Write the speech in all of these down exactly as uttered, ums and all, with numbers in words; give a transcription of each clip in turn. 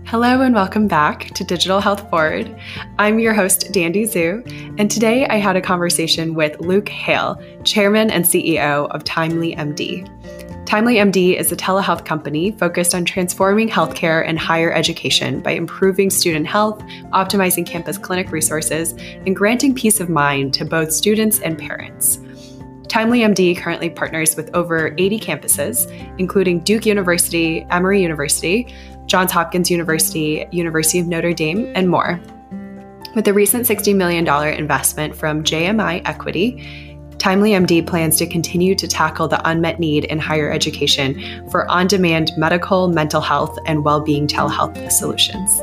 Hello and welcome back to Digital Health Forward. I'm your host, Dandy Zhu, and today I had a conversation with Luke Hale, Chairman and C E O of Timely M D. Timely M D is a telehealth company focused on transforming healthcare and higher education by improving student health, optimizing campus clinic resources, and granting peace of mind to both students and parents. Timely M D currently partners with over eighty campuses, including Duke University, Emory University, Johns Hopkins University, University of Notre Dame, and more. With the recent sixty million dollars investment from J M I Equity, Timely M D plans to continue to tackle the unmet need in higher education for on-demand medical, mental health, and well-being telehealth solutions.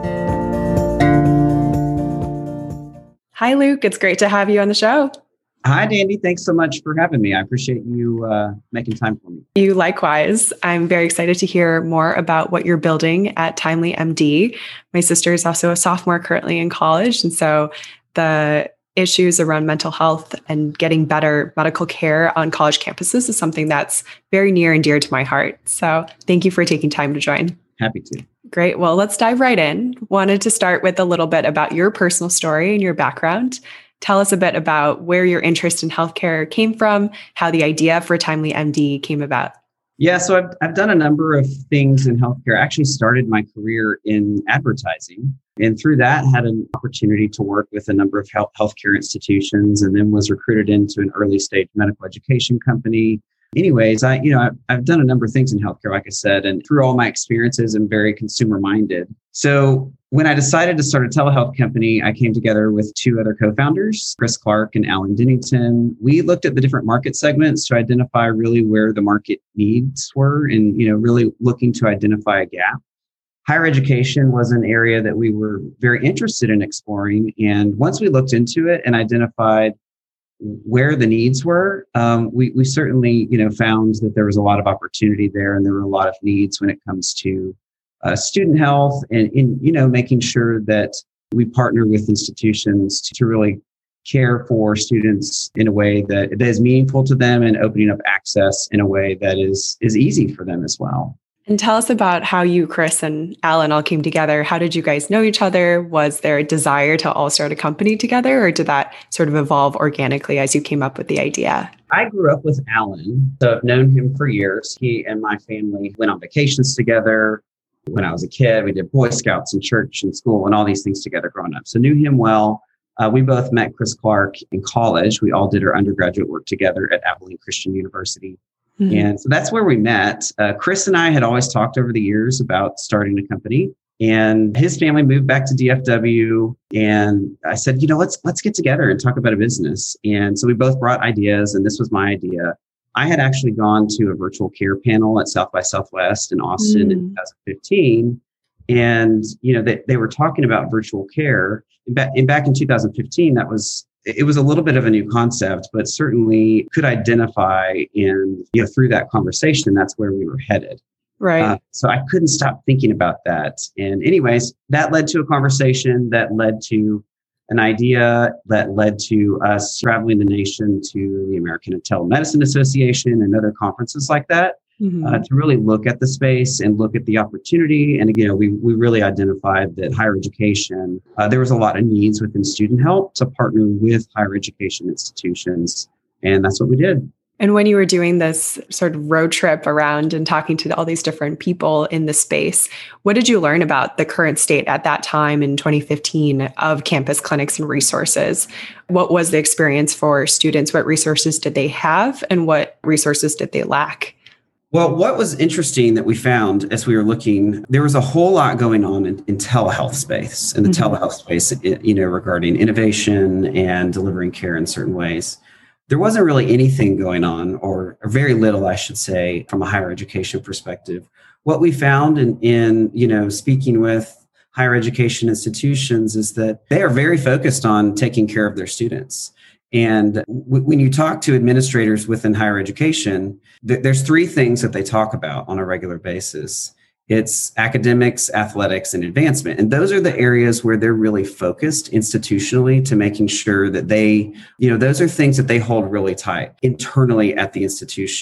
Hi, Luke. It's great to have you on the show. Hi, Dandy. Thanks so much for having me. I appreciate you uh, making time for me. You likewise. I'm very excited to hear more about what you're building at Timely M D. My sister is also a sophomore currently in college, and so the issues around mental health and getting better medical care on college campuses is something that's very near and dear to my heart. So thank you for taking time to join. Happy to. Great. Well, let's dive right in. Wanted to start with a little bit about your personal story and your background. Tell us a bit about where your interest in healthcare came from, how the idea for Timely M D came about. Yeah, so I've, I've done a number of things in healthcare. I actually started my career in advertising, and through that had an opportunity to work with a number of health, healthcare institutions, and then was recruited into an early stage medical education company. Anyways, I, you know, I've, I've done a number of things in healthcare, like I said, and through all my experiences, I'm very consumer minded. So when I decided to start a telehealth company, I came together with two other co-founders, Chris Clark and Alan Dennington. We looked at the different market segments to identify really where the market needs were and, you know, really looking to identify a gap. Higher education was an area that we were very interested in exploring. And once we looked into it and identified where the needs were, um, we, we certainly, you know, found that there was a lot of opportunity there, and there were a lot of needs when it comes to uh, student health and, in, you know, making sure that we partner with institutions to, to really care for students in a way that, that is meaningful to them and opening up access in a way that is is easy for them as well. And tell us about how you, Chris, and Alan all came together. How did you guys know each other? Was there a desire to all start a company together, or did that sort of evolve organically as you came up with the idea? I grew up with Alan, so I've known him for years. He and my family went on vacations together. When I was a kid, we did Boy Scouts and church and school and all these things together growing up. So knew him well. Uh, we both met Chris Clark in college. We all did our undergraduate work together at Abilene Christian University. Mm-hmm. And so that's where we met. Uh, Chris and I had always talked over the years about starting a company, and his family moved back to D F W. And I said, you know, let's let's get together and talk about a business. And so we both brought ideas, and this was my idea. I had actually gone to a virtual care panel at South by Southwest in Austin mm. in twenty fifteen. And, you know, they, they were talking about virtual care. And back, and back in two thousand fifteen, that was it was a little bit of a new concept, but certainly could identify in, you know, through that conversation, that's where we were headed. Right. Uh, so I couldn't stop thinking about that. And anyways, that led to a conversation that led to an idea that led to us traveling the nation to the American Telemedicine Association and other conferences like that. Mm-hmm. Uh, to really look at the space and look at the opportunity. And again, we we really identified that higher education, uh, there was a lot of needs within student health to partner with higher education institutions. And that's what we did. And when you were doing this sort of road trip around and talking to all these different people in the space, what did you learn about the current state at that time in twenty fifteen of campus clinics and resources? What was the experience for students? What resources did they have, and what resources did they lack? Well, what was interesting that we found as we were looking, there was a whole lot going on in, in telehealth space, in the mm-hmm. telehealth space, you know, regarding innovation and delivering care in certain ways. There wasn't really anything going on, or, or very little, I should say, from a higher education perspective. What we found in, in, you know, speaking with higher education institutions is that they are very focused on taking care of their students. And w- when you talk to administrators within higher education, th- there's three things that they talk about on a regular basis. It's academics, athletics, and advancement. And those are the areas where they're really focused institutionally to making sure that they, you know, those are things that they hold really tight internally at the institution.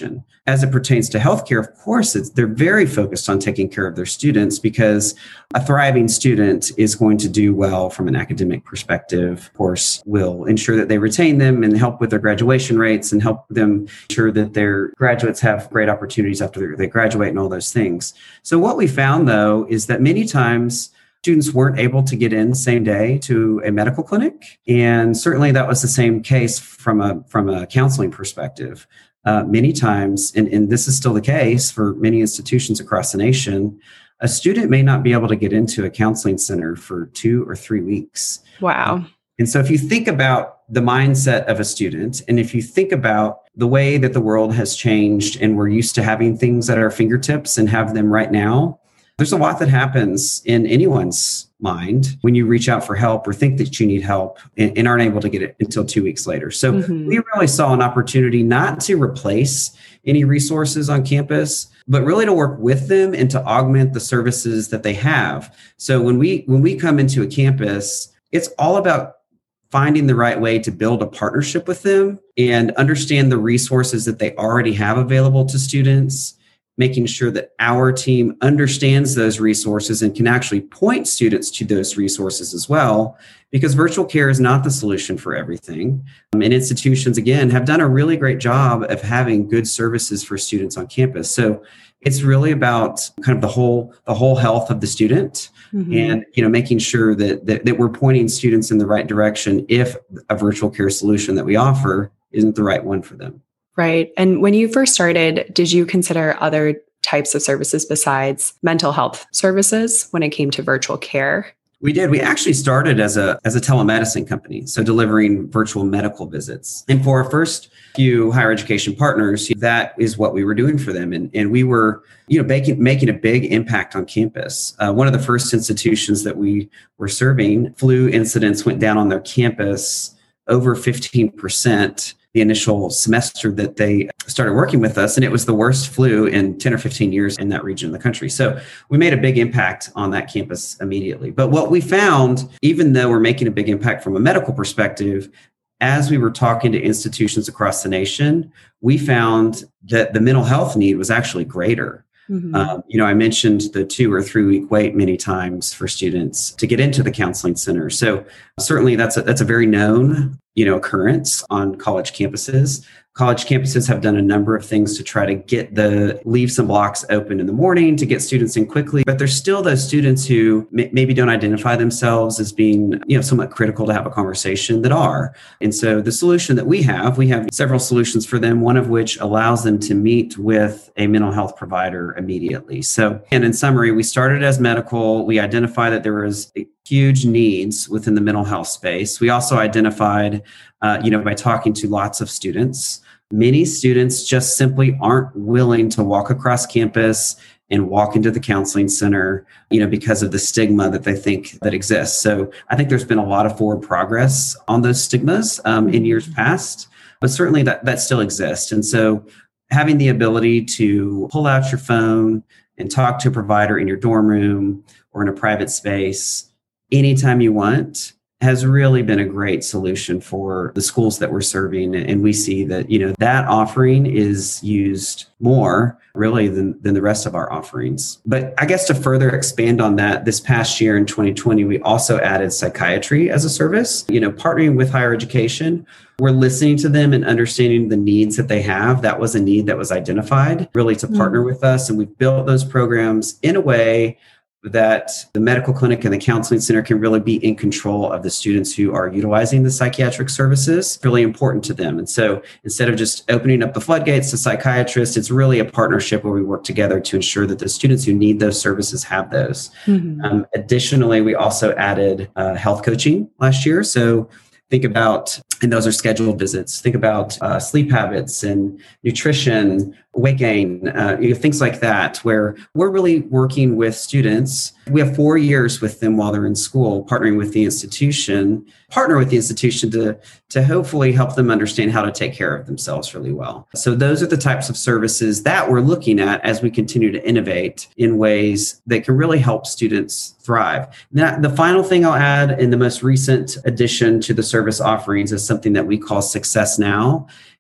as it pertains to healthcare, of course, it's, they're very focused on taking care of their students because a thriving student is going to do well from an academic perspective. Of course, will ensure that they retain them and help with their graduation rates and help them ensure that their graduates have great opportunities after they graduate and all those things. So what we found, though, is that many times students weren't able to get in same day to a medical clinic. And certainly that was the same case from a, from a counseling perspective. Uh, many times, and, and this is still the case for many institutions across the nation, a student may not be able to get into a counseling center for two or three weeks. Wow. And so if you think about the mindset of a student, and if you think about the way that the world has changed and we're used to having things at our fingertips and have them right now, there's a lot that happens in anyone's mind when you reach out for help or think that you need help and, and aren't able to get it until two weeks later. So mm-hmm. we really saw an opportunity not to replace any resources on campus, but really to work with them and to augment the services that they have. So when we when we come into a campus, it's all about finding the right way to build a partnership with them and understand the resources that they already have available to students, making sure that our team understands those resources and can actually point students to those resources as well, because virtual care is not the solution for everything. Um, and institutions, again, have done a really great job of having good services for students on campus. So it's really about kind of the whole the whole health of the student mm-hmm. and, you know, making sure that, that that we're pointing students in the right direction if a virtual care solution that we offer isn't the right one for them. Right. And when you first started, did you consider other types of services besides mental health services when it came to virtual care? We did. We actually started as a as a telemedicine company, so delivering virtual medical visits. And for our first few higher education partners, that is what we were doing for them. And, and we were, you know, making, making a big impact on campus. Uh, one of the first institutions that we were serving, flu incidents went down on their campus over fifteen percent the initial semester that they started working with us. And it was the worst flu in ten or fifteen years in that region of the country. So we made a big impact on that campus immediately. But what we found, even though we're making a big impact from a medical perspective, as we were talking to institutions across the nation, we found that the mental health need was actually greater. Mm-hmm. Um, you know, I mentioned the two or three week wait many times for students to get into the counseling center. So certainly that's a, that's a very known, you know, occurrence on college campuses. College campuses have done a number of things to try to get the leave some blocks open in the morning to get students in quickly. But there's still those students who m- maybe don't identify themselves as being, you know, somewhat critical to have a conversation that are. And so the solution that we have, we have several solutions for them, one of which allows them to meet with a mental health provider immediately. So, and in summary, we started as medical. We identified that there was huge needs within the mental health space. We also identified, uh, you know, by talking to lots of students, many students just simply aren't willing to walk across campus and walk into the counseling center, you know, because of the stigma that they think that exists. So I think there's been a lot of forward progress on those stigmas um, in years past, but certainly that, that still exists. And so having the ability to pull out your phone and talk to a provider in your dorm room or in a private space anytime you want has really been a great solution for the schools that we're serving. And we see that, you know, that offering is used more really than, than the rest of our offerings. But I guess to further expand on that, this past year in twenty twenty, we also added psychiatry as a service, you know, partnering with higher education. We're listening to them and understanding the needs that they have. That was a need that was identified really to partner mm-hmm. with us. And we've built those programs in a way that the medical clinic and the counseling center can really be in control of the students who are utilizing the psychiatric services, really important to them. And so instead of just opening up the floodgates to psychiatrists, it's really a partnership where we work together to ensure that the students who need those services have those. Mm-hmm. Um, additionally, we also added uh, health coaching last year. So think about, and those are scheduled visits, think about uh, sleep habits and nutrition, weight gain, uh, you know, things like that, where we're really working with students. We have four years with them while they're in school, partnering with the institution, partner with the institution to, to hopefully help them understand how to take care of themselves really well. So those are the types of services that we're looking at as we continue to innovate in ways that can really help students thrive. Now, the final thing I'll add in the most recent addition to the service offerings is something that we call Success Now.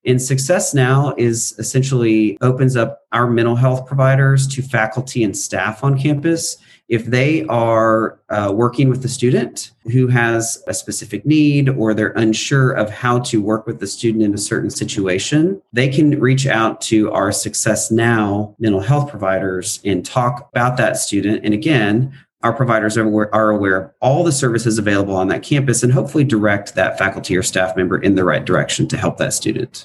And Success Now is essentially opens up our mental health providers to faculty and staff on campus. If they are uh, working with a student who has a specific need or they're unsure of how to work with the student in a certain situation, they can reach out to our Success Now mental health providers and talk about that student. And again, our providers are aware, are aware of all the services available on that campus and hopefully direct that faculty or staff member in the right direction to help that student.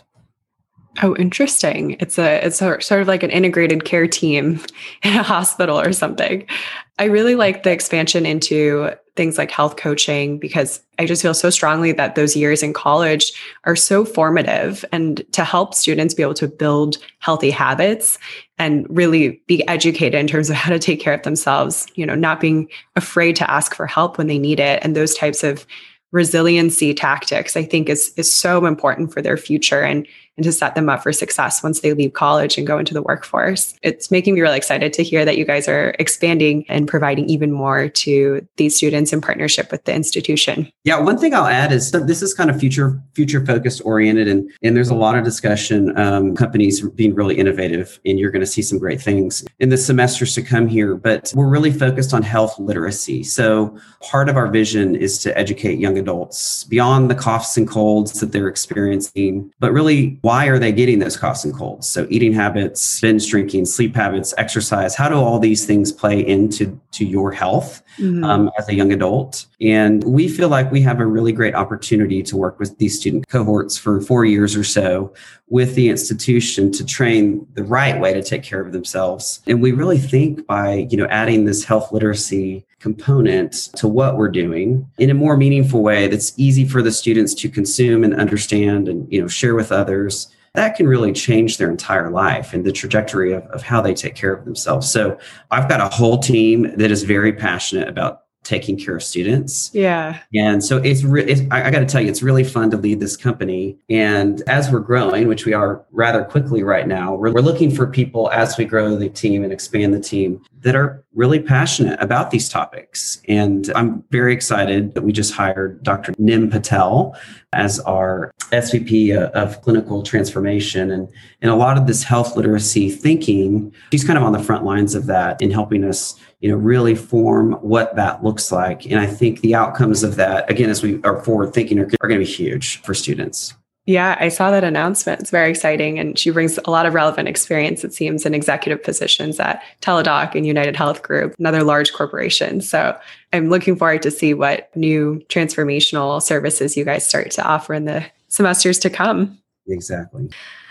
Oh, interesting. It's a it's a, sort of like an integrated care team in a hospital or something. I really like the expansion into things like health coaching because I just feel so strongly that those years in college are so formative, and to help students be able to build healthy habits and really be educated in terms of how to take care of themselves, you know, not being afraid to ask for help when they need it. And those types of resiliency tactics, I think is, is so important for their future and, and to set them up for success once they leave college and go into the workforce. It's making me really excited to hear that you guys are expanding and providing even more to these students in partnership with the institution. Yeah, one thing I'll add is this is kind of future future focused oriented, and, and there's a lot of discussion, um, companies being really innovative, and you're going to see some great things in the semesters to come here, but we're really focused on health literacy. So part of our vision is to educate young adults beyond the coughs and colds that they're experiencing, but really, why are they getting those coughs and colds? So eating habits, binge drinking, sleep habits, exercise, how do all these things play into to your health mm-hmm. um, as a young adult? And we feel like we have a really great opportunity to work with these student cohorts for four years or so with the institution to train the right way to take care of themselves. And we really think by, you know, adding this health literacy component to what we're doing in a more meaningful way that's easy for the students to consume and understand and, you know, share with others, that can really change their entire life and the trajectory of, of how they take care of themselves. So I've got a whole team that is very passionate about taking care of students. Yeah. And so it's, re- it's I, I got to tell you, it's really fun to lead this company. And as we're growing, which we are rather quickly right now, we're, we're looking for people as we grow the team and expand the team that are really passionate about these topics. And I'm very excited that we just hired Doctor Nim Patel as our S V P of clinical transformation. And, and a lot of this health literacy thinking, she's kind of on the front lines of that in helping us, you know, really form what that looks like. And I think the outcomes of that, again, as we are forward thinking, are, are going to be huge for students. Yeah, I saw that announcement. It's very exciting. And she brings a lot of relevant experience, it seems, in executive positions at Teladoc and United Health Group and other large corporations. So I'm looking forward to see what new transformational services you guys start to offer in the semesters to come. Exactly.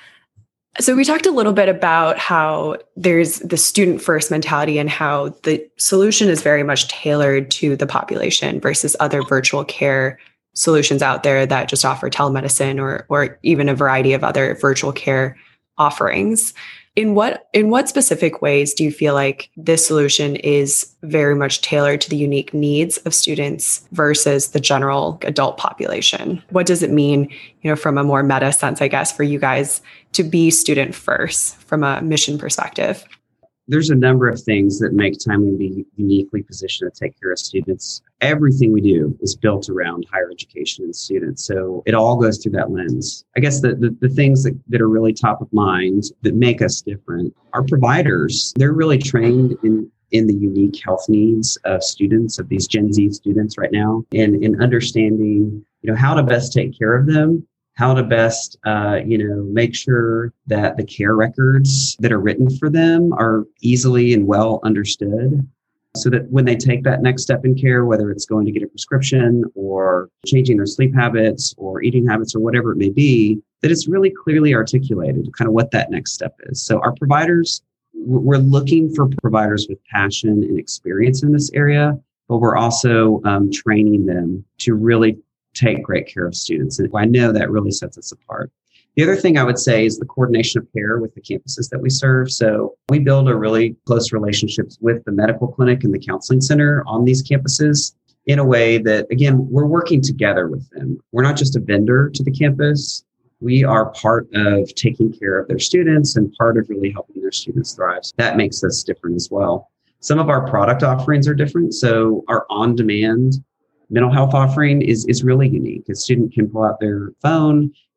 So we talked a little bit about how there's the student first mentality and how the solution is very much tailored to the population versus other virtual care solutions out there that just offer telemedicine or or even a variety of other virtual care offerings. In what in what specific ways do you feel like this solution is very much tailored to the unique needs of students versus the general adult population? What does it mean, you know, from a more meta sense, I guess, for you guys to be student first from a mission perspective? There's a number of things that make Timely M D uniquely positioned to take care of students. Everything we do is built around higher education and students. So it all goes through that lens. I guess the, the, the things that, that are really top of mind that make us different are providers. They're really trained in in the unique health needs of students, of these Gen Z students right now, and in understanding, you know, how to best take care of them, how to best, uh, you know, make sure that the care records that are written for them are easily and well understood so that when they take that next step in care, whether it's going to get a prescription or changing their sleep habits or eating habits or whatever it may be, that it's really clearly articulated kind of what that next step is. So our providers, we're looking for providers with passion and experience in this area, but we're also um, training them to really take great care of students. And I know that really sets us apart. The other thing I would say is the coordination of care with the campuses that we serve. So we build a really close relationships with the medical clinic and the counseling center on these campuses in a way that, again, we're working together with them. We're not just a vendor to the campus. We are part of taking care of their students and part of really helping their students thrive. So that makes us different as well. Some of our product offerings are different. So our on-demand mental health offering is, is really unique. A student can pull out their phone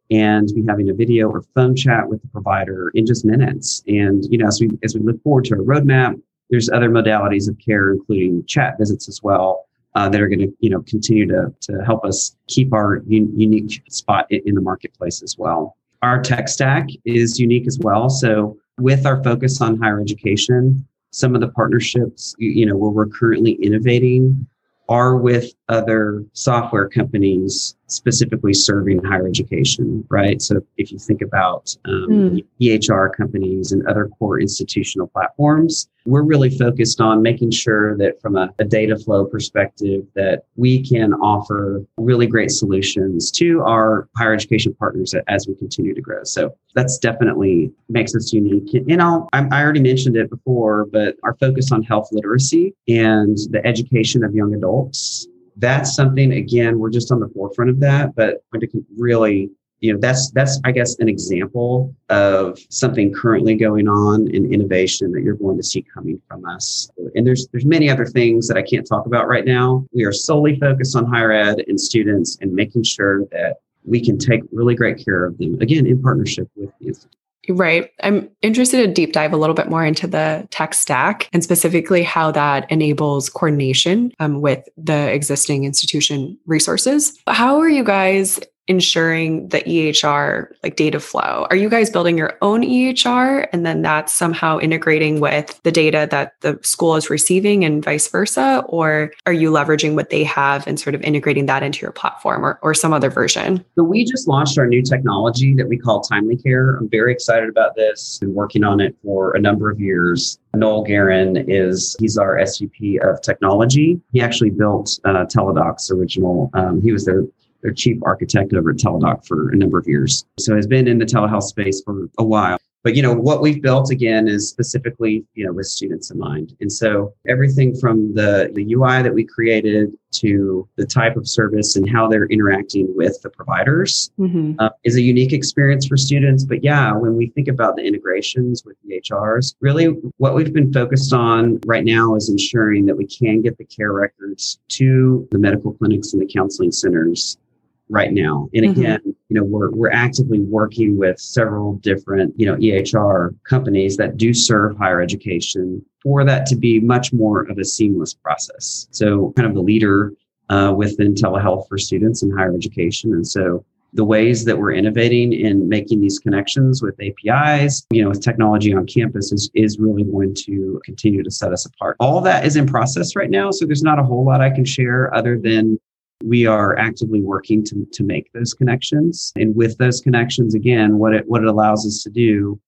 and be having a video or phone chat with the provider in just minutes. And, you know, as we, as we look forward to our roadmap, there's other modalities of care, including chat visits as well, uh, that are going to, you know, continue to, to help us keep our un- unique spot in, in the marketplace as well. Our tech stack is unique as well. So with our focus on higher education, some of the partnerships, you know, where we're currently innovating are with other software companies specifically serving higher education, right? So if you think about um, mm. E H R companies and other core institutional platforms, we're really focused on making sure that from a, a data flow perspective, that we can offer really great solutions to our higher education partners as we continue to grow. So that's definitely makes us unique. And I'll, I already mentioned it before, but our focus on health literacy and the education of young adults, that's something, again, we're just on the forefront of that, but really, you know, that's, that's, I guess, an example of something currently going on in innovation that you're going to see coming from us. And there's, there's many other things that I can't talk about right now. We are solely focused on higher ed and students and making sure that we can take really great care of them, again, in partnership with the institute. Right. I'm interested to deep dive a little bit more into the tech stack and specifically how that enables coordination um, with the existing institution resources. How are you guys ensuring the E H R like data flow? Are you guys building your own E H R and then that's somehow integrating with the data that the school is receiving and vice versa? Or are you leveraging what they have and sort of integrating that into your platform or, or some other version? So we just launched our new technology that we call Timely Care. I'm very excited about this. Been working on it for a number of years. Noel Guerin is, he's our S V P of technology. He actually built uh, Teladoc's original, um, he was their their chief architect over at Teladoc for a number of years. So has been in the telehealth space for a while. But, you know, what we've built, again, is specifically, you know, with students in mind. And so everything from the, the U I that we created to the type of service and how they're interacting with the providers mm-hmm. uh, is a unique experience for students. But yeah, when we think about the integrations with E H Rs, really what we've been focused on right now is ensuring that we can get the care records to the medical clinics and the counseling centers right now. And again, mm-hmm. you know, we're we're actively working with several different, you know, E H R companies that do serve higher education for that to be much more of a seamless process. So kind of the leader uh, within telehealth for students in higher education. And so the ways that we're innovating in making these connections with A P Is, you know, with technology on campus is, is really going to continue to set us apart. All that is in process right now. So there's not a whole lot I can share other than we are actively working to, to make those connections. And with those connections, again, what it what it allows us to do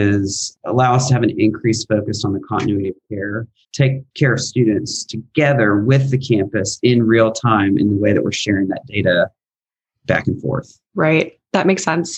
is allow us to have an increased focus on the continuity of care, take care of students together with the campus in real time in the way that we're sharing that data back and forth. Right. That makes sense.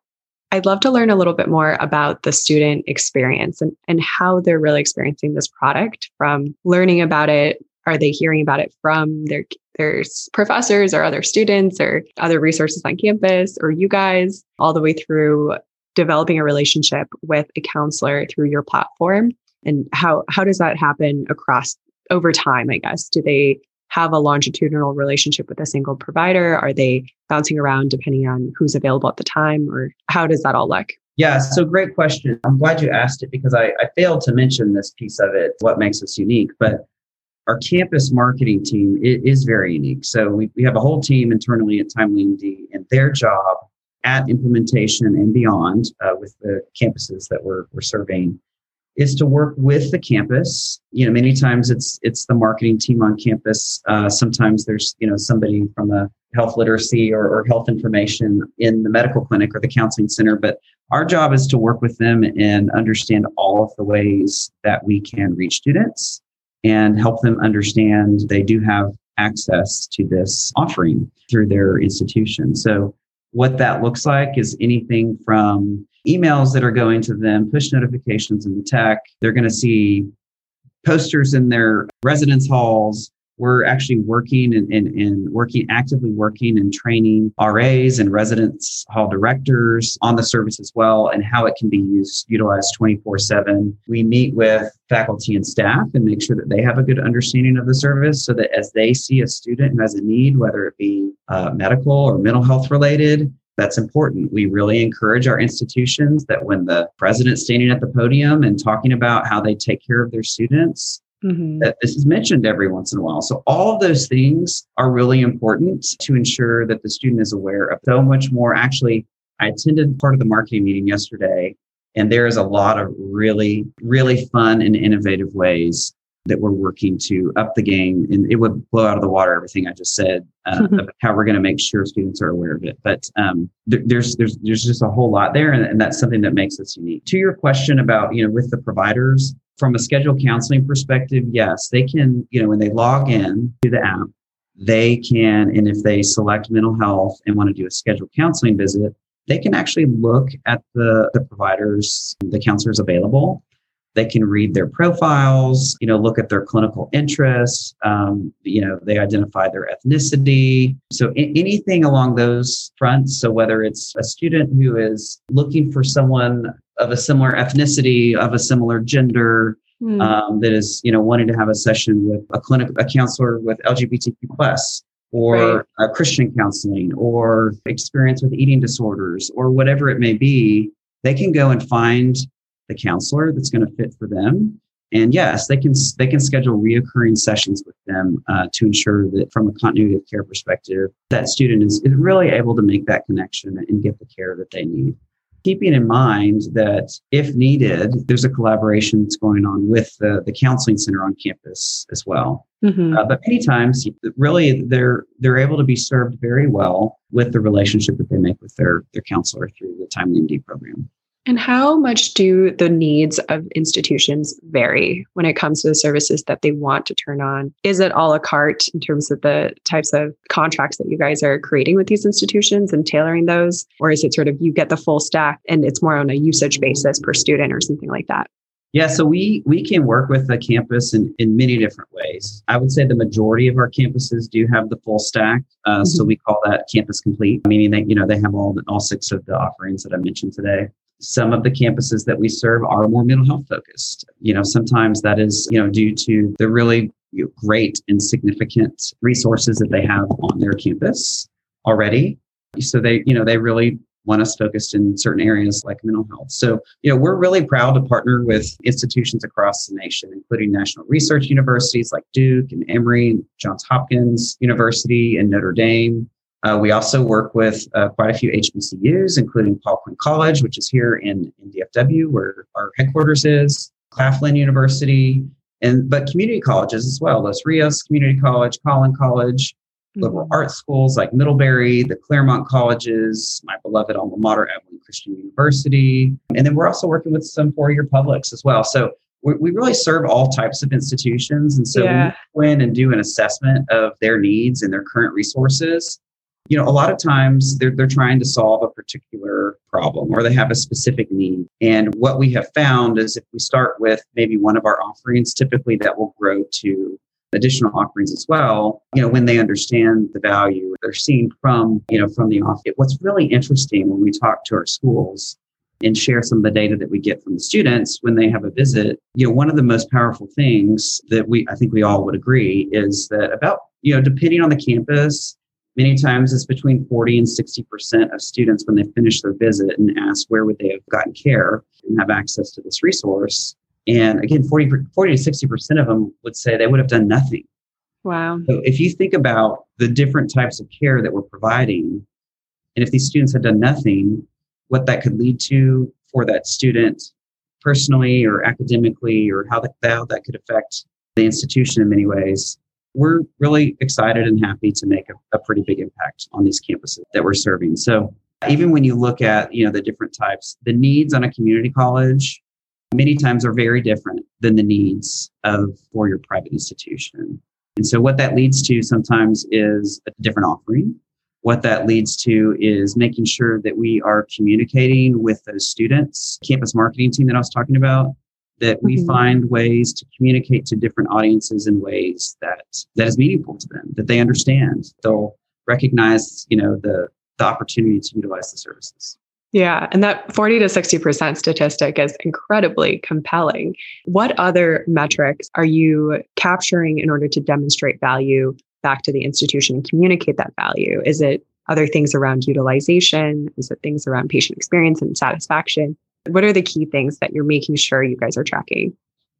I'd love to learn a little bit more about the student experience and, and how they're really experiencing this product from learning about it. Are they hearing about it from their their professors or other students or other resources on campus or you guys, all the way through developing a relationship with a counselor through your platform? And how how does that happen across over time, I guess? Do they have a longitudinal relationship with a single provider? Are they bouncing around depending on who's available at the time? Or how does that all look? Yeah, so great question. I'm glad you asked it because I, I failed to mention this piece of it, what makes us unique. But our campus marketing team is very unique. So we, we have a whole team internally at TimelyMD, and their job at implementation and beyond uh, with the campuses that we're, we're surveying is to work with the campus. You know, many times it's it's the marketing team on campus. Uh, sometimes there's, you know, somebody from a health literacy or, or health information in the medical clinic or the counseling center. But our job is to work with them and understand all of the ways that we can reach students and help them understand they do have access to this offering through their institution. So what that looks like is anything from emails that are going to them, push notifications in the tech. They're going to see posters in their residence halls. We're actually working and, and, and working, actively working and training R As and residence hall directors on the service as well and how it can be used, utilized twenty-four seven. We meet with faculty and staff and make sure that they have a good understanding of the service so that as they see a student who has a need, whether it be uh, medical or mental health related, That's important. We really encourage our institutions that when the president's standing at the podium and talking about how they take care of their students, mm-hmm. that this is mentioned every once in a while. So all of those things are really important to ensure that the student is aware of so much more. Actually, I attended part of the marketing meeting yesterday, and there is a lot of really, really fun and innovative ways that we're working to up the game. And it would blow out of the water everything I just said uh, mm-hmm. about how we're going to make sure students are aware of it. But um, th- there's there's there's just a whole lot there, and, and that's something that makes us unique. To your question about, you know, with the providers, from a scheduled counseling perspective, yes, they can, you know, when they log in to the app, they can, and if they select mental health and want to do a scheduled counseling visit, they can actually look at the, the providers, the counselors available. They can read their profiles, you know, look at their clinical interests. Um, you know, they identify their ethnicity. So I- anything along those fronts. So whether it's a student who is looking for someone of a similar ethnicity, of a similar gender, mm. um, that is, you know, wanting to have a session with a clinic, a counselor with L G B T Q plus, or right. Christian counseling, or experience with eating disorders, or whatever it may be, they can go and find the counselor that's going to fit for them. And yes, they can they can schedule reoccurring sessions with them uh, to ensure that from a continuity of care perspective, that student is, is really able to make that connection and get the care that they need. Keeping in mind that if needed, there's a collaboration that's going on with the, the counseling center on campus as well. Mm-hmm. Uh, but many times, really, they're they're able to be served very well with the relationship that they make with their, their counselor through the Timely M D program. And how much do the needs of institutions vary when it comes to the services that they want to turn on? Is it a la carte in terms of the types of contracts that you guys are creating with these institutions and tailoring those? Or is it sort of you get the full stack and it's more on a usage basis per student or something like that? Yeah, so we we can work with the campus in, in many different ways. I would say the majority of our campuses do have the full stack. Uh, mm-hmm. So we call that campus complete, meaning that, you know, they have all the, all six of the offerings that I mentioned today. Some of the campuses that we serve are more mental health focused. You know, sometimes that is, you know, due to the really you know, great and significant resources that they have on their campus already. So they, you know, they really want us focused in certain areas like mental health. So, you know, we're really proud to partner with institutions across the nation, including national research universities like Duke and Emory, Johns Hopkins University, and Notre Dame. Uh, we also work with uh, quite a few H B C Us, including Paul Quinn College, which is here in, in D F W, where our headquarters is, Claflin University, and but community colleges as well. Los Rios Community College, Collin College, mm-hmm. liberal arts schools like Middlebury, the Claremont colleges, my beloved alma mater, Abilene Christian University. And then we're also working with some four-year publics as well. So we, we really serve all types of institutions. And so yeah. when we go in and do an assessment of their needs and their current resources, you know, a lot of times they're they're trying to solve a particular problem or they have a specific need. And what we have found is if we start with maybe one of our offerings, typically that will grow to additional offerings as well. You know, when they understand the value they're seeing from, you know, from the offering. What's really interesting when we talk to our schools and share some of the data that we get from the students when they have a visit, you know, one of the most powerful things that we, I think we all would agree is that about, you know, depending on the campus, many times it's between forty and sixty percent of students when they finish their visit and ask where would they have gotten care and have access to this resource. And again, forty, forty to sixty percent of them would say they would have done nothing. Wow. So if you think about the different types of care that we're providing, and if these students had done nothing, what that could lead to for that student personally or academically, or how that, how that could affect the institution in many ways. We're really excited and happy to make a, a pretty big impact on these campuses that we're serving. So even when you look at, you know, the different types, the needs on a community college many times are very different than the needs of for your private institution. And so what that leads to sometimes is a different offering. What that leads to is making sure that we are communicating with those students, campus marketing team that I was talking about, that we mm-hmm. find ways to communicate to different audiences in ways that that is meaningful to them, that they understand. They'll recognize, you know, the the opportunity to utilize the services. Yeah. And that forty to sixty percent statistic is incredibly compelling. What other metrics are you capturing in order to demonstrate value back to the institution and communicate that value? Is it other things around utilization? Is it things around patient experience and satisfaction? What are the key things that you're making sure you guys are tracking?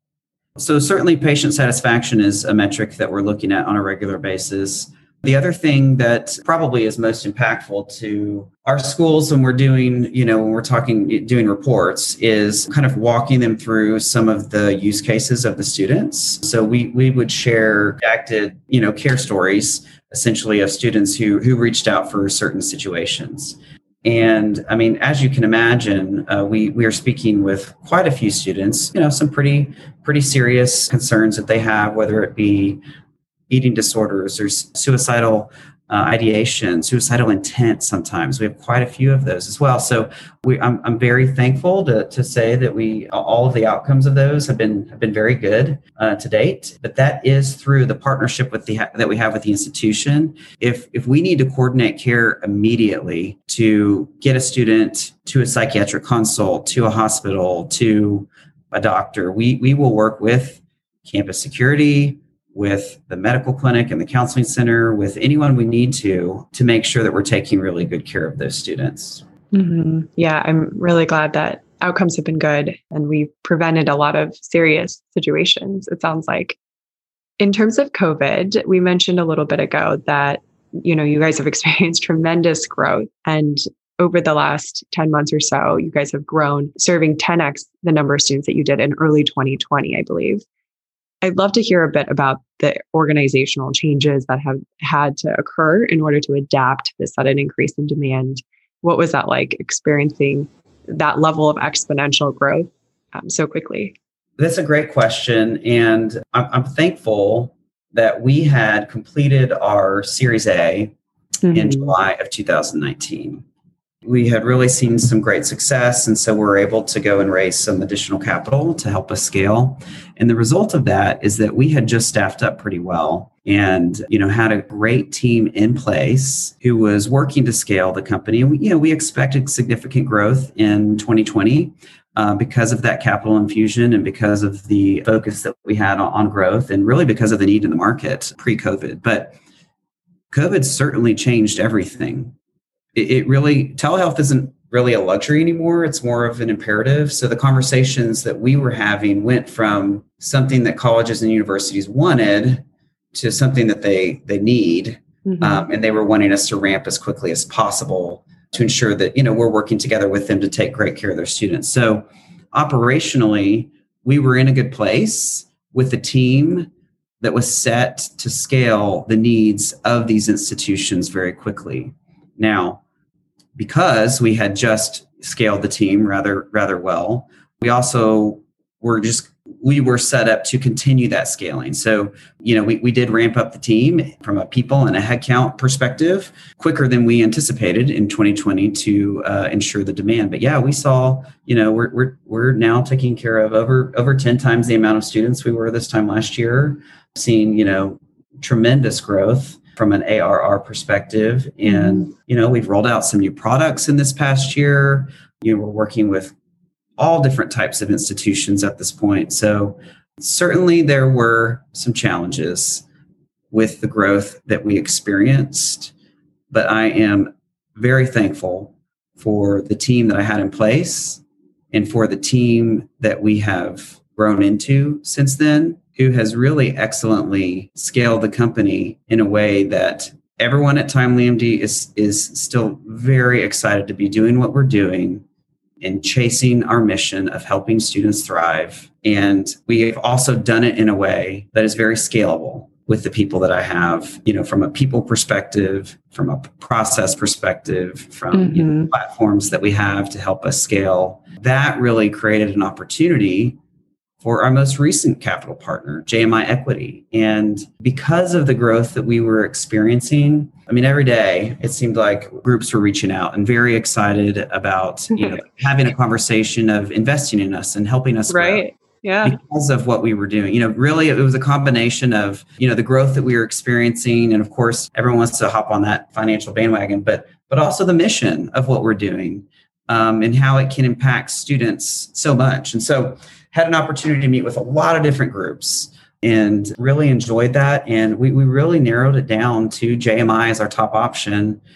So certainly patient satisfaction is a metric that we're looking at on a regular basis. The other thing that probably is most impactful to our schools when we're doing, you know, when we're talking, doing reports is kind of walking them through some of the use cases of the students. So we we would share acted, you know, care stories, essentially of students who who reached out for certain situations. And I mean, as you can imagine, uh, we we are speaking with quite a few students, you know, some pretty pretty serious concerns that they have, whether it be eating disorders or suicidal uh, ideation, suicidal intent. Sometimes we have quite a few of those as well. So we, I'm, I'm very thankful to, to say that we, all of the outcomes of those have been have been very good uh, to date. But that is through the partnership with the that we have with the institution. If if we need to coordinate care immediately to get a student to a psychiatric consult, to a hospital, to a doctor, we we will work with campus security, with the medical clinic and the counseling center, with anyone we need to, to make sure that we're taking really good care of those students. Mm-hmm. Yeah, I'm really glad that outcomes have been good and we've prevented a lot of serious situations, it sounds like. In terms of COVID, we mentioned a little bit ago that, you know, you guys have experienced tremendous growth. And over the last ten months or so, you guys have grown, serving ten x the number of students that you did in early twenty twenty, I believe. I'd love to hear a bit about the organizational changes that have had to occur in order to adapt to this sudden increase in demand. What was that like, experiencing that level of exponential growth um, so quickly? That's a great question. And I'm, I'm thankful that we had completed our Series A mm-hmm. in July of two thousand nineteen. We had really seen some great success, and so we're able to go and raise some additional capital to help us scale. And the result of that is that we had just staffed up pretty well and, you know, had a great team in place who was working to scale the company. And we, you know, we expected significant growth in twenty twenty uh, because of that capital infusion and because of the focus that we had on, on growth, and really because of the need in the market pre-COVID. But COVID certainly changed everything. It really, telehealth isn't really a luxury anymore. It's more of an imperative. So the conversations that we were having went from something that colleges and universities wanted to something that they they need. Mm-hmm. Um, and they were wanting us to ramp as quickly as possible to ensure that, you know, we're working together with them to take great care of their students. So operationally, we were in a good place with a team that was set to scale the needs of these institutions very quickly. Now, because we had just scaled the team rather rather well, we also were just we were set up to continue that scaling. So, you know, we, we did ramp up the team from a people and a headcount perspective quicker than we anticipated in twenty twenty to uh, ensure the demand. But yeah, we saw, you know, we're we're we're now taking care of over over ten times the amount of students we were this time last year, seeing, you know, tremendous growth from an A R R perspective. And, you know, we've rolled out some new products in this past year. You know, we're working with all different types of institutions at this point. So certainly there were some challenges with the growth that we experienced, but I am very thankful for the team that I had in place and for the team that we have grown into since then, who has really excellently scaled the company in a way that everyone at TimelyMD is, is still very excited to be doing what we're doing and chasing our mission of helping students thrive. And we have also done it in a way that is very scalable with the people that I have, you know, from a people perspective, from a process perspective, from mm-hmm. you know, platforms that we have to help us scale. That really created an opportunity for our most recent capital partner, J M I Equity. And because of the growth that we were experiencing, I mean, every day it seemed like groups were reaching out and very excited about, you know, having a conversation of investing in us and helping us right. grow. Yeah. Because of what we were doing. You know, really, it was a combination of, you know, the growth that we were experiencing. And of course, everyone wants to hop on that financial bandwagon, but but also the mission of what we're doing um, and how it can impact students so much. And so had an opportunity to meet with a lot of different groups and really enjoyed that. And we, we really narrowed it down to J M I as our top option.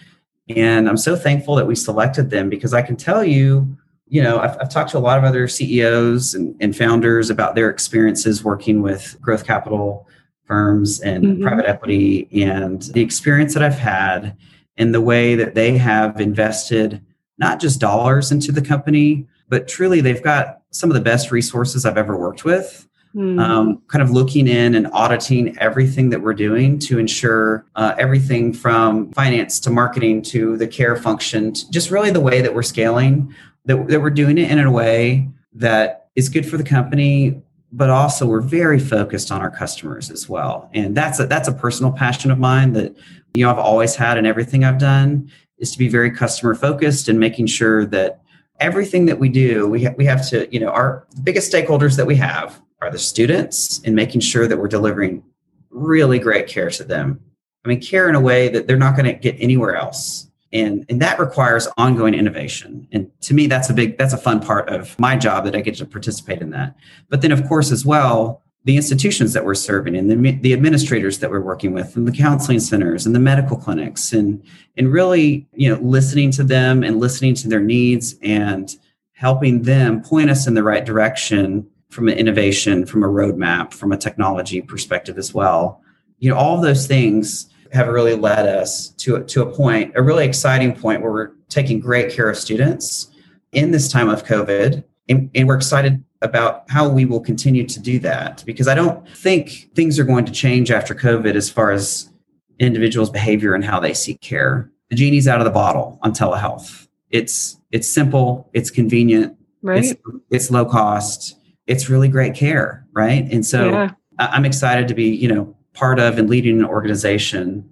And I'm so thankful that we selected them because I can tell you, you know, I've, I've talked to a lot of other C E Os and, and founders about their experiences working with growth capital firms and mm-hmm. private equity, and the experience that I've had and the way that they have invested not just dollars into the company, but truly they've got some of the best resources I've ever worked with. Mm. Um, kind of looking in and auditing everything that we're doing to ensure uh, everything from finance to marketing to the care function, to just really the way that we're scaling, that, that we're doing it in a way that is good for the company, but also we're very focused on our customers as well. And that's a, that's a personal passion of mine that, you know, I've always had in everything I've done, is to be very customer focused and making sure that everything that we do, we, ha- we have to, you know, our biggest stakeholders that we have are the students, and making sure that we're delivering really great care to them. I mean, care in a way that they're not going to get anywhere else. And, and that requires ongoing innovation. And to me, that's a big, that's a fun part of my job, that I get to participate in that. But then of course, as well, the institutions that we're serving and the, the administrators that we're working with and the counseling centers and the medical clinics, and, and really, you know, listening to them and listening to their needs and helping them point us in the right direction from an innovation, from a roadmap, from a technology perspective as well. You know, all of those things have really led us to, to a point, a really exciting point where we're taking great care of students in this time of COVID. And, and we're excited about how we will continue to do that, because I don't think things are going to change after COVID as far as individuals' behavior and how they seek care. The genie's out of the bottle on telehealth. It's, it's simple, it's convenient, right? It's, it's low cost. It's really great care, right? And so yeah. I'm excited to be, you know, part of and leading an organization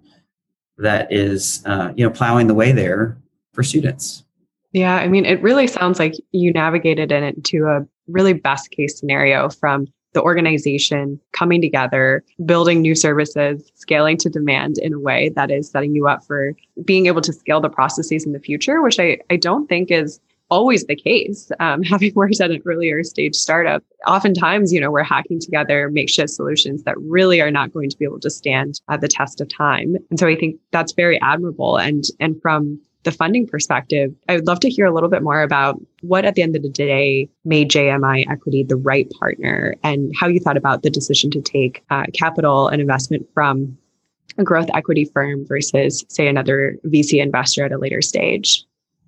that is, uh, you know, plowing the way there for students. Yeah, I mean, it really sounds like you navigated in it to a really best case scenario, from the organization coming together, building new services, scaling to demand in a way that is setting you up for being able to scale the processes in the future, which I, I don't think is always the case. Um, having worked at an earlier stage startup, oftentimes, you know, we're hacking together makeshift solutions that really are not going to be able to stand uh, the test of time. And so I think that's very admirable. And, and from the funding perspective, I would love to hear a little bit more about what at the end of the day made J M I Equity the right partner, and how you thought about the decision to take uh, capital and investment from a growth equity firm versus, say, another V C investor at a later stage.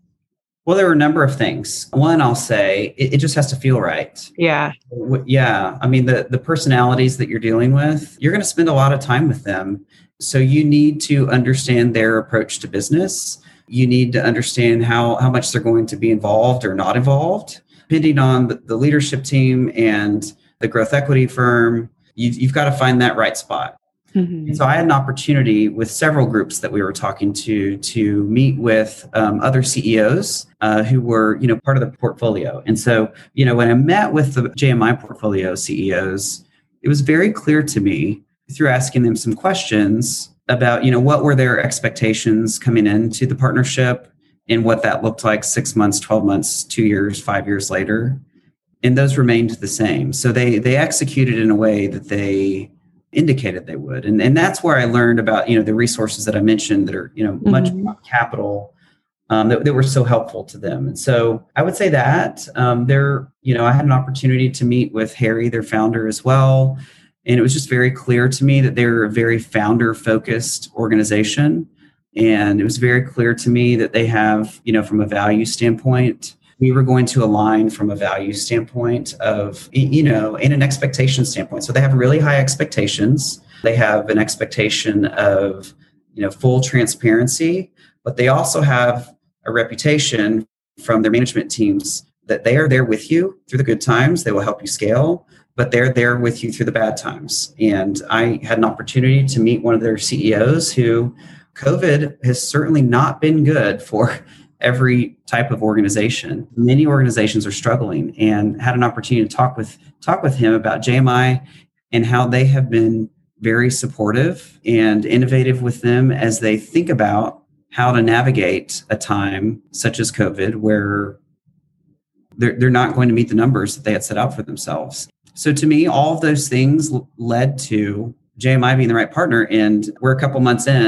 Well, there were a number of things. One, I'll say, it, it just has to feel right. Yeah. Yeah. I mean, the, the personalities that you're dealing with, you're going to spend a lot of time with them. So you need to understand their approach to business. You need to understand how, how much they're going to be involved or not involved. Depending on the, the leadership team and the growth equity firm, you, you've got to find that right spot. Mm-hmm. And so I had an opportunity with several groups that we were talking to to meet with um, other C E Os uh, who were, you know, part of the portfolio. And so, you know, when I met with the J M I portfolio C E Os, it was very clear to me through asking them some questions about, you know, what were their expectations coming into the partnership and what that looked like six months, twelve months, two years, five years later. And those remained the same. So they they executed in a way that they indicated they would. And, and that's where I learned about, you know, the resources that I mentioned that are, you know, much mm-hmm. capital um, that, that were so helpful to them. And so I would say that um, there, you know, I had an opportunity to meet with Harry, their founder as well. And it was just very clear to me that they're a very founder focused organization. And it was very clear to me that they have, you know, from a value standpoint, we were going to align from a value standpoint of, you know, in an expectation standpoint. So they have really high expectations. They have an expectation of, you know, full transparency, but they also have a reputation from their management teams that they are there with you through the good times. They will help you scale, but they're there with you through the bad times. And I had an opportunity to meet one of their C E Os who COVID has certainly not been good for every type of organization. Many organizations are struggling, and had an opportunity to talk with talk with him about J M I and how they have been very supportive and innovative with them as they think about how to navigate a time such as COVID, where they're, they're not going to meet the numbers that they had set out for themselves. So to me, all of those things led to J M I being the right partner. And we're a couple months in,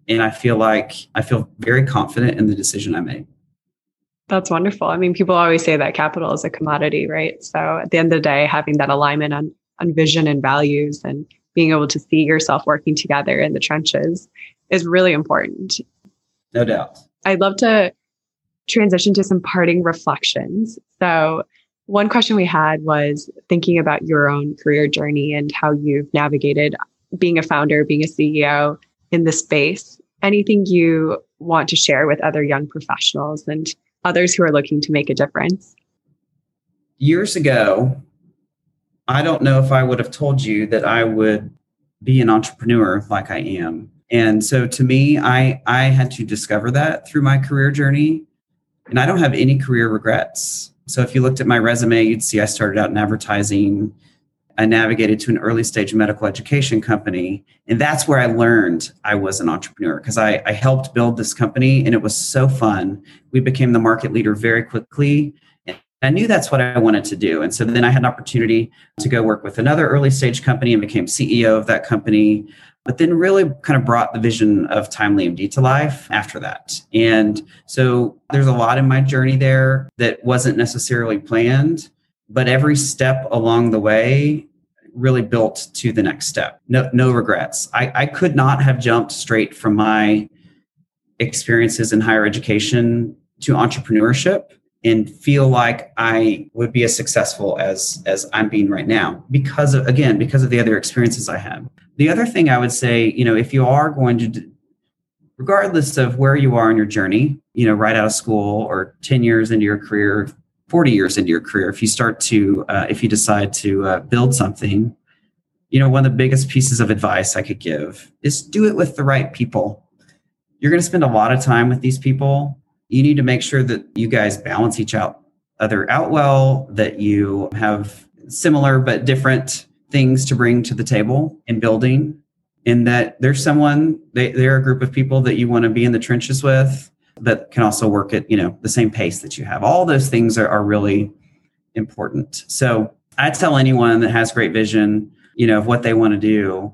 And I feel like I feel very confident in the decision I made. That's wonderful. I mean, people always say that capital is a commodity, right? So at the end of the day, having that alignment on, on vision and values and being able to see yourself working together in the trenches is really important. No doubt. I'd love to transition to some parting reflections. So one question we had was thinking about your own career journey and how you've navigated being a founder, being a C E O in this space. Anything you want to share with other young professionals and others who are looking to make a difference? Years ago, I don't know if I would have told you that I would be an entrepreneur like I am. And so to me, I, I had to discover that through my career journey. And I don't have any career regrets. So if you looked at my resume, you'd see I started out in advertising. I navigated to an early stage medical education company. And that's where I learned I was an entrepreneur because I, I helped build this company and it was so fun. We became the market leader very quickly. And I knew that's what I wanted to do. And so then I had an opportunity to go work with another early stage company and became C E O of that company, but then really kind of brought the vision of TimelyMD to life after that. And so there's a lot in my journey there that wasn't necessarily planned, but every step along the way really built to the next step. No, no regrets. I, I could not have jumped straight from my experiences in higher education to entrepreneurship and feel like I would be as successful as, as I'm being right now because of, again, because of the other experiences I had. The other thing I would say, you know, if you are going to, do, regardless of where you are in your journey, you know, right out of school or ten years into your career, forty years into your career, if you start to, uh, if you decide to uh, build something, you know, one of the biggest pieces of advice I could give is do it with the right people. You're going to spend a lot of time with these people. You need to make sure that you guys balance each out, other out well, that you have similar but different things to bring to the table in building, and that there's someone, they, they're a group of people that you want to be in the trenches with, but can also work at, you know, the same pace that you have. All those things are, are really important. So I tell anyone that has great vision, you know, of what they want to do,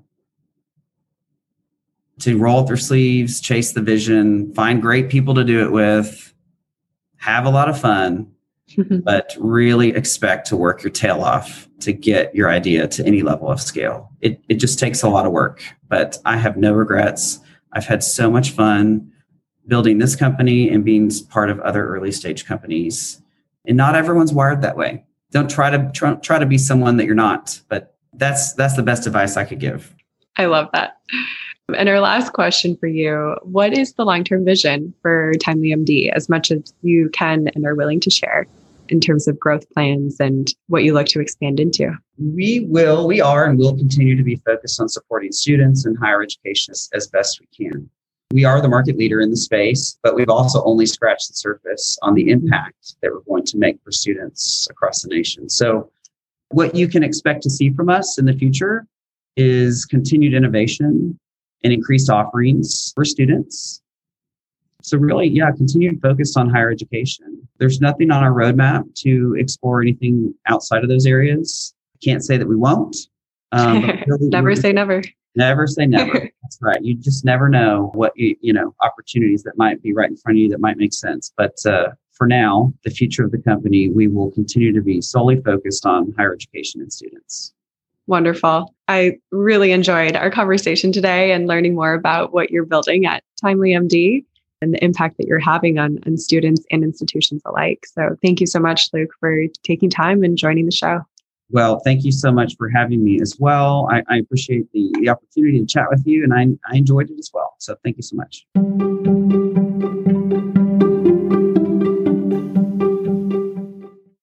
to roll up their sleeves, chase the vision, find great people to do it with, have a lot of fun, but really expect to work your tail off to get your idea to any level of scale. It it just takes a lot of work, but I have no regrets. I've had so much fun building this company and being part of other early stage companies. And not everyone's wired that way. Don't try to try, try to be someone that you're not, but that's that's the best advice I could give. I love that. And our last question for you, what is the long-term vision for TimelyMD, as much as you can and are willing to share, in terms of growth plans and what you look to expand into? We will, we are, and will continue to be focused on supporting students in higher education as, as best we can. We are the market leader in the space, but we've also only scratched the surface on the impact that we're going to make for students across the nation. So what you can expect to see from us in the future is continued innovation and increased offerings for students. So really, yeah, continued focus on higher education. There's nothing on our roadmap to explore anything outside of those areas. Can't say that we won't. Um, but really, never say never. Never say never. That's right. You just never know what, you, you know, opportunities that might be right in front of you that might make sense. But uh, for now, the future of the company, we will continue to be solely focused on higher education and students. Wonderful. I really enjoyed our conversation today and learning more about what you're building at TimelyMD and the impact that you're having on, on students and institutions alike. So thank you so much, Luke, for taking time and joining the show. Well, thank you so much for having me as well. I, I appreciate the, the opportunity to chat with you, and I, I enjoyed it as well. So thank you so much.